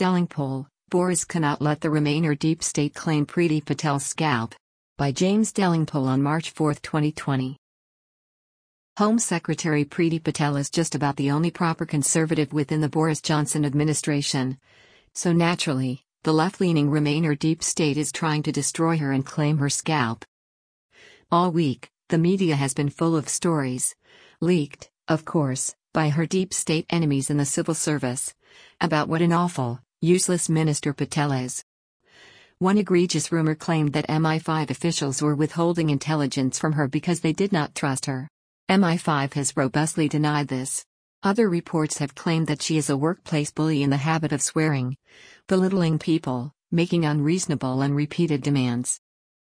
Delingpole, Boris cannot let the Remainer deep state claim Priti Patel's scalp. By James Delingpole on March 4, 2020. Home Secretary Priti Patel is just about the only proper conservative within the Boris Johnson administration. So naturally, the left-leaning Remainer deep state is trying to destroy her and claim her scalp. All week, the media has been full of stories, leaked, of course, by her deep state enemies in the civil service, about what an awful, useless minister Patel is. One egregious rumor claimed that MI5 officials were withholding intelligence from her because they did not trust her. MI5 has robustly denied this. Other reports have claimed that she is a workplace bully in the habit of swearing, belittling people, making unreasonable and repeated demands.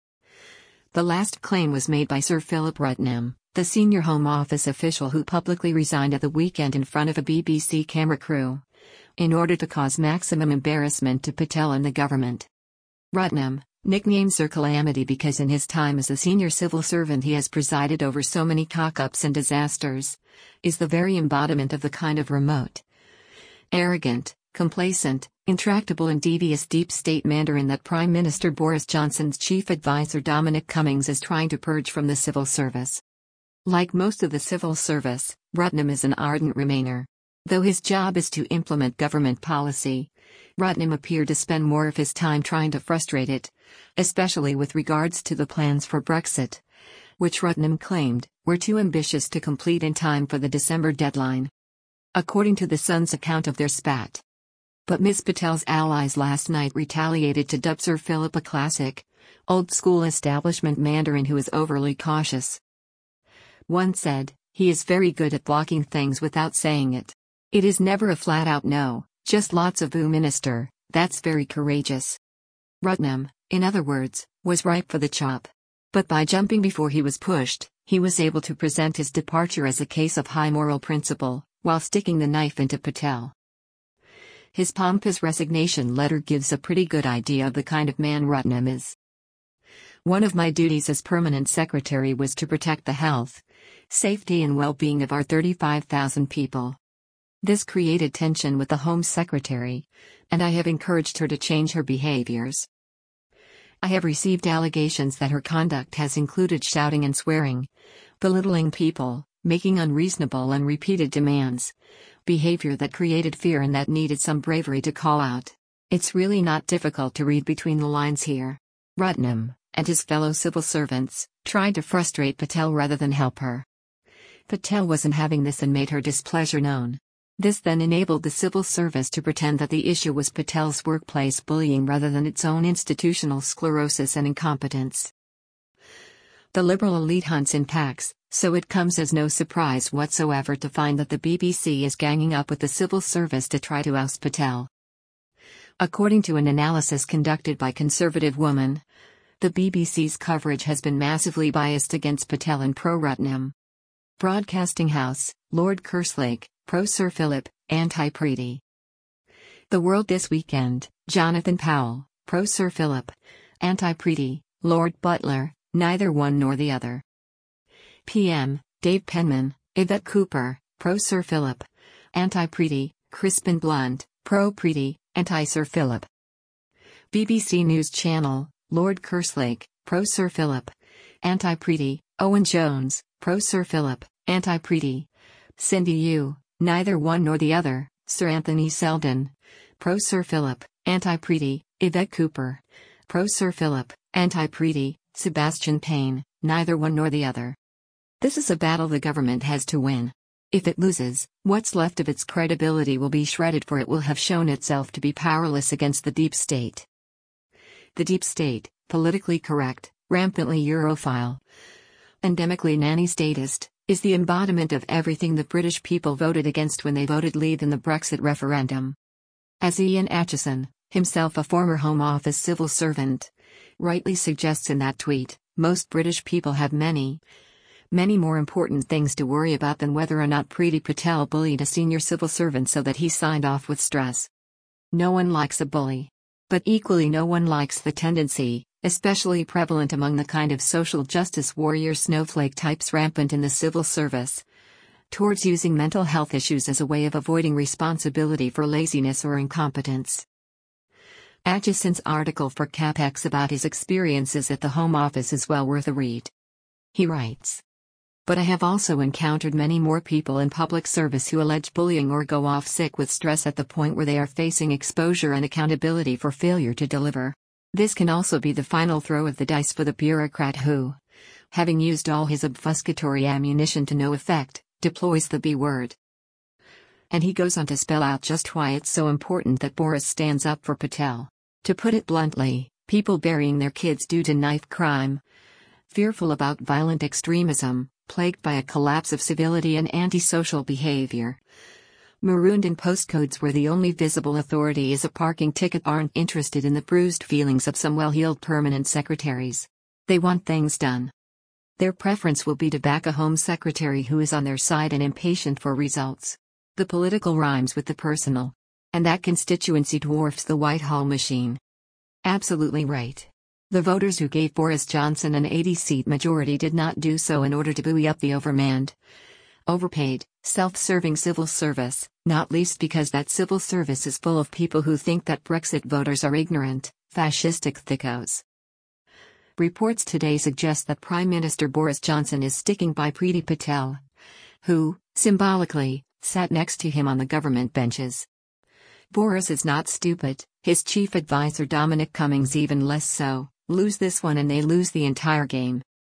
The last claim was made by Sir Philip Rutnam, the senior Home Office official who publicly resigned at the weekend in front of a BBC camera crew, in order to cause maximum embarrassment to Patel and the government. Rutnam, nicknamed Sir Calamity because in his time as a senior civil servant he has presided over so many cock-ups and disasters, is the very embodiment of the kind of remote, arrogant, complacent, intractable and devious deep state mandarin that Prime Minister Boris Johnson's chief advisor Dominic Cummings is trying to purge from the civil service. Like most of the civil service, Rutnam is an ardent Remainer. Though his job is to implement government policy, Rutnam appeared to spend more of his time trying to frustrate it, especially with regards to the plans for Brexit, which Rutnam claimed were too ambitious to complete in time for the December deadline, according to The Sun's account of their spat. But Ms. Patel's allies last night retaliated to dub Sir Philip a classic, old-school establishment mandarin who is overly cautious. One said, "He is very good at blocking things without saying it. It is never a flat-out no, just lots of 'Boo minister, that's very courageous.'" Rutnam, in other words, was ripe for the chop. But by jumping before he was pushed, he was able to present his departure as a case of high moral principle, while sticking the knife into Patel. His pompous resignation letter gives a pretty good idea of the kind of man Rutnam is. "One of my duties as permanent secretary was to protect the health, safety and well-being of our 35,000 people. This created tension with the Home Secretary, and I have encouraged her to change her behaviors. I have received allegations that her conduct has included shouting and swearing, belittling people, making unreasonable and repeated demands, behavior that created fear and that needed some bravery to call out. It's really not difficult to read between the lines here. Rutnam, and his fellow civil servants, tried to frustrate Patel rather than help her. Patel wasn't having this and made her displeasure known. This then enabled the civil service to pretend that the issue was Patel's workplace bullying rather than its own institutional sclerosis and incompetence. The Liberal elite hunts in packs, so it comes as no surprise whatsoever to find that the BBC is ganging up with the civil service to try to oust Patel. According to an analysis conducted by Conservative Woman, the BBC's coverage has been massively biased against Patel and pro-Rutnam. Broadcasting House, Lord Kerslake, pro-Sir Philip, anti-Priti. The World this weekend, Jonathan Powell, pro-Sir Philip, anti-Priti, Lord Butler, neither one nor the other. PM, Dave Penman, Yvette Cooper, pro-Sir Philip, anti-Priti, Crispin Blunt, pro-Priti, anti-Sir Philip. BBC News Channel, Lord Kerslake, pro-Sir Philip, anti-Priti, Owen Jones, pro-Sir Philip, anti-Priti. Cindy Yu, neither one nor the other, Sir Anthony Selden, pro-Sir Philip, anti-Priti, Yvette Cooper, pro-Sir Philip, anti-Priti, Sebastian Payne, neither one nor the other. This is a battle the government has to win. If it loses, what's left of its credibility will be shredded, for it will have shown itself to be powerless against the deep state. The deep state, politically correct, rampantly Europhile, endemically nanny-statist, is the embodiment of everything the British people voted against when they voted Leave in the Brexit referendum. As Ian Atchison, himself a former Home Office civil servant, rightly suggests in that tweet, most British people have many more important things to worry about than whether or not Priti Patel bullied a senior civil servant so that he signed off with stress. No one likes a bully. But equally no one likes the tendency, especially prevalent among the kind of social justice warrior snowflake types rampant in the civil service, towards using mental health issues as a way of avoiding responsibility for laziness or incompetence. Acheson's article for CapX about his experiences at the Home Office is well worth a read. He writes, "But I have also encountered many more people in public service who allege bullying or go off sick with stress at the point where they are facing exposure and accountability for failure to deliver. This can also be the final throw of the dice for the bureaucrat who, having used all his obfuscatory ammunition to no effect, deploys the B word." And he goes on to spell out just why it's so important that Boris stands up for Patel. To put it bluntly, people burying their kids due to knife crime, fearful about violent extremism, plagued by a collapse of civility and antisocial behavior, marooned in postcodes where the only visible authority is a parking ticket, aren't interested in the bruised feelings of some well-heeled permanent secretaries. They want things done. Their preference will be to back a Home Secretary who is on their side and impatient for results. The political rhymes with the personal. And that constituency dwarfs the Whitehall machine. Absolutely right. The voters who gave Boris Johnson an 80-seat majority did not do so in order to buoy up the overmanned, overpaid, self-serving civil service, not least because that civil service is full of people who think that Brexit voters are ignorant, fascistic thickos. Reports today suggest that Prime Minister Boris Johnson is sticking by Priti Patel, who, symbolically, sat next to him on the government benches. Boris is not stupid, his chief advisor Dominic Cummings even less so. Lose this one and they lose the entire game.